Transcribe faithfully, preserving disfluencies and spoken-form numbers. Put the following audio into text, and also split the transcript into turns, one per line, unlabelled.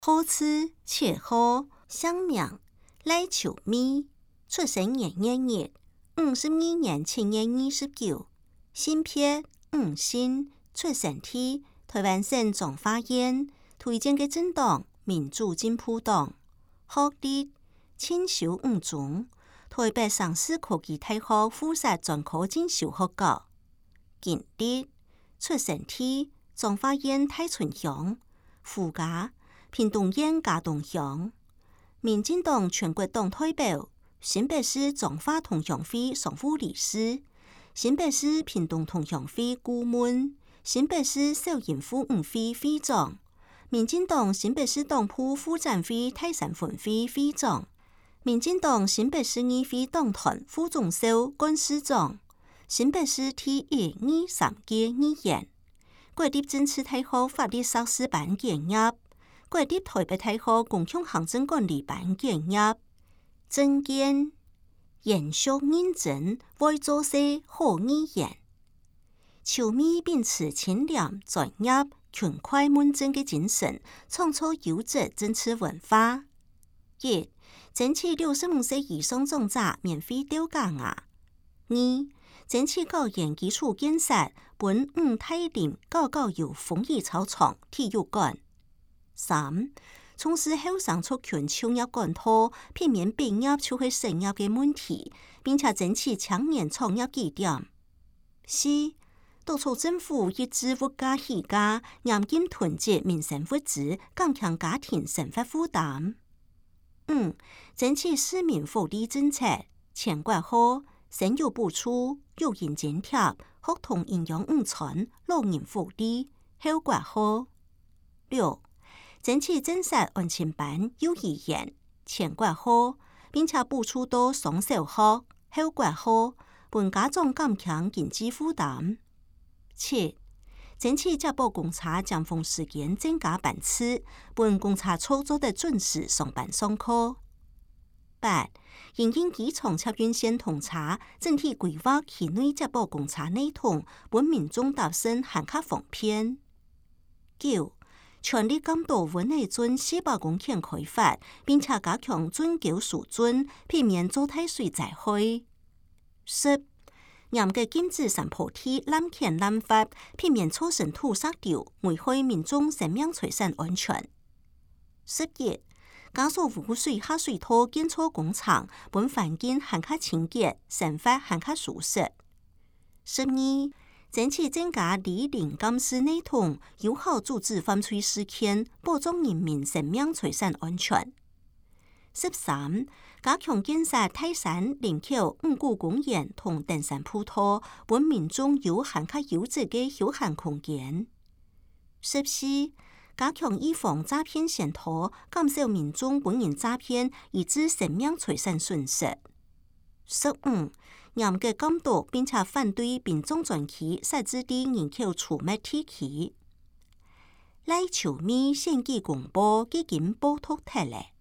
好吃且好，乡名赖球咪，出生年月日五十二年七月二十九，性别五姓，出生地台湾省彰化县，推荐嘅政党民主进步党，学历清修五中，台北上市科技大学附设专科进修学校，经历出生地彰化县太村乡，父家屏东县嘉东乡，民进党全国党代表，新北市彰化同乡会常务理事，新北市屏东同乡会顾问，新北市少年妇女会会长，民进党新北市党部副展会泰山分会会长，民进党新北市议会党团副总召干事长，新北市第一二三届议员，国立政治大学法律硕士班毕业，国立台北大學共享行政管理班畢業，政見嚴肅認真，為做事好議員。球迷秉持清廉、專業、勤快問政嘅精神，創造優質政治文化。一、爭取六十五歲以上長者免費吊假牙。二、爭取高研基礎建設，本五太林高高有風雨操場體育館。三、從事後生族群就業管道，避免畢業就會失業嘅問題，並且爭取青年創業基點。四、督促政府抑制物價起價，嚴禁囤積民生物資，減輕家庭生活負擔。五、爭取市民福利政策，前掛號生育補助、育嬰津貼、學童營養午餐、老人福利，後掛號。六、爭取正式安親班、幼兒園，前掛號，並且補助到雙小學，後掛號，本家長減輕經濟負擔。七、爭取接駁公車尖峰時間增加班次，本公車操作得準時上班上課。八、因應機場捷運線通車，整體規劃區內接駁公車內通，本民眾搭乘行較方便。九、全力監督溫內圳四百公頃開發，並且加強準橋疏浚，避免做太水災害。十、嚴格禁止山坡地濫建濫發，避免造成土石流，危害民眾生命財產安全。十一、加速污水下水道建設工廠，本環境更加清潔，生活更加舒適。十二、爭取增加離鄰監視內通，有效阻止犯罪事件，保障人民生命財產安全。十三、加強建設泰山、林口、五股公園同登山步道，本民眾有更加優質嘅休閒空間。十四、加強預防詐騙線圖，減少民眾本人詐騙，以致生命財產損失。十五、嚴格監督並且反對並種專區設置的人口稠密地區。賴球迷獻祭公報已經報讀脫離。